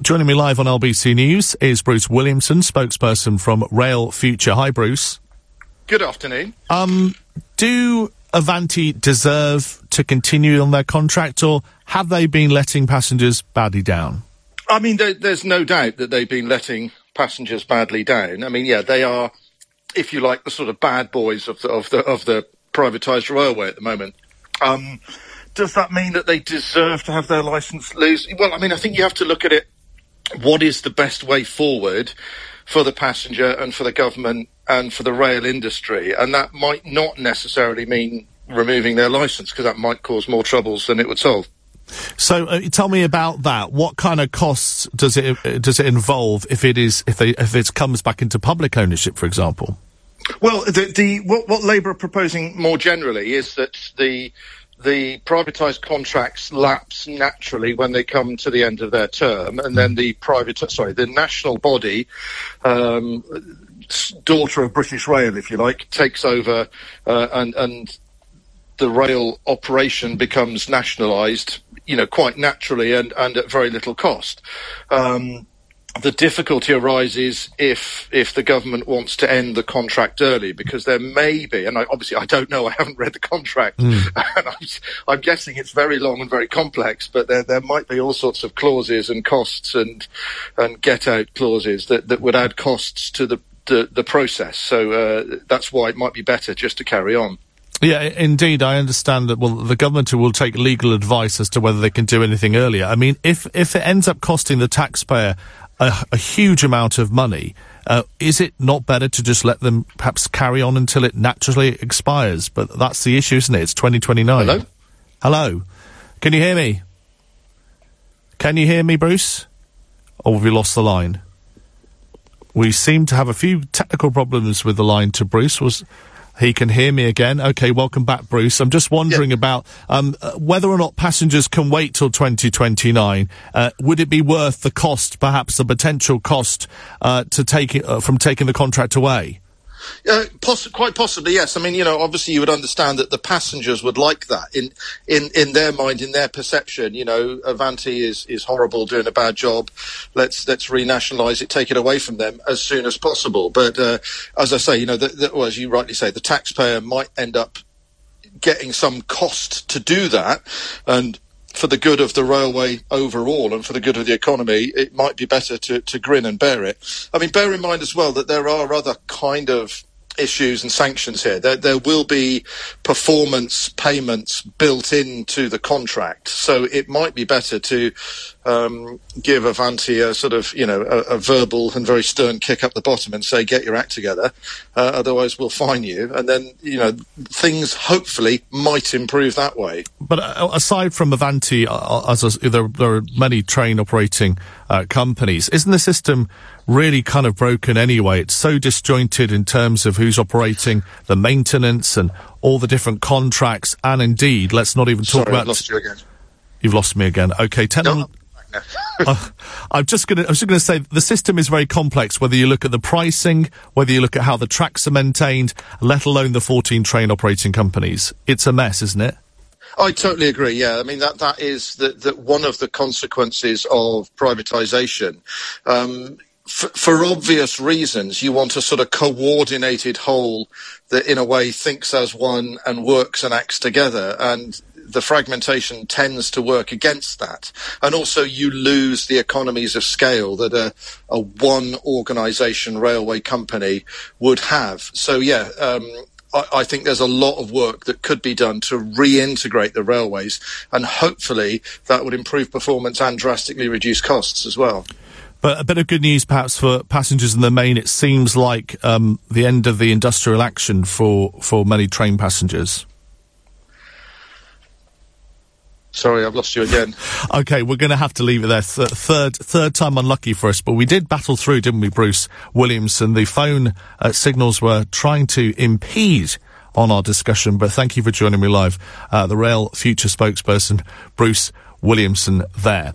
Joining me live on LBC News is Bruce Williamson, spokesperson from Rail Future. Hi, Bruce. Good afternoon. Do Avanti deserve to continue on their contract, or have they been letting passengers badly down? I mean, there's no doubt that they've been letting passengers badly down. I mean, yeah, they are, if you like, the sort of bad boys of the privatised railway at the moment. Does that mean that they deserve to have their licence lose? Well, I mean, I think you have to look at it. What is the best way forward for the passenger and for the government and for the rail industry? And that might not necessarily mean removing their licence, because that might cause more troubles than it would solve. So tell me about that. What kind of costs does it involve if it comes back into public ownership, for example? Well, what Labour are proposing more generally is that the privatised contracts lapse naturally when they come to the end of their term, and then the national body, daughter of British Rail, if you like, takes over, and the rail operation becomes nationalised, quite naturally and at very little cost. The difficulty arises if the government wants to end the contract early, because there may be, and I don't know, I haven't read the contract, and I'm guessing it's very long and very complex, but there might be all sorts of clauses and costs and get-out clauses that would add costs to the process. So that's why it might be better just to carry on. Yeah, indeed. I understand that, the government will take legal advice as to whether they can do anything earlier. I mean, if it ends up costing the taxpayer a huge amount of money, is it not better to just let them perhaps carry on until it naturally expires? But that's the issue, isn't it? It's 2029. Hello? Hello? Can you hear me? Can you hear me, Bruce? Or have we lost the line? We seem to have a few technical problems with the line to Bruce. He can hear me again. OK, welcome back, Bruce. I'm just wondering about whether or not passengers can wait till 2029. Would it be worth the cost, perhaps the potential cost, to take it from taking the contract away? Quite possibly, yes. I mean, obviously you would understand that the passengers would like that. In their mind, in their perception, Avanti is horrible, doing a bad job. Let's renationalise it, take it away from them as soon as possible. But as I say, as you rightly say, the taxpayer might end up getting some cost to do that, and for the good of the railway overall and for the good of the economy, it might be better to grin and bear it. I mean, bear in mind as well that there are other kind of issues and sanctions here. There will be performance payments built into the contract, so it might be better to give Avanti a sort of, a verbal and very stern kick up the bottom and say, get your act together, otherwise we'll fine you. And then, things hopefully might improve that way. But aside from Avanti, there are many train operating companies. Isn't the system really kind of broken anyway? It's so disjointed in terms of who's operating, the maintenance and all the different contracts, and indeed, let's not even talk about... I've lost you again. You've lost me again. OK, I was just going to say the system is very complex, whether you look at the pricing, whether you look at how the tracks are maintained, let alone the 14 train operating companies. It's a mess, isn't it? I totally agree, yeah. I mean, that is that one of the consequences of privatisation. For obvious reasons, you want a sort of coordinated whole that, in a way, thinks as one and works and acts together, and the fragmentation tends to work against that. And also you lose the economies of scale that a one organisation railway company would have. So, I think there's a lot of work that could be done to reintegrate the railways, and hopefully that would improve performance and drastically reduce costs as well. But a bit of good news perhaps for passengers in the main. It seems like the end of the industrial action for many train passengers. Sorry, I've lost you again. OK, we're going to have to leave it there. Third time unlucky for us, but we did battle through, didn't we, Bruce Williamson? The phone signals were trying to impede on our discussion, but thank you for joining me live. The Rail Future spokesperson, Bruce Williamson there.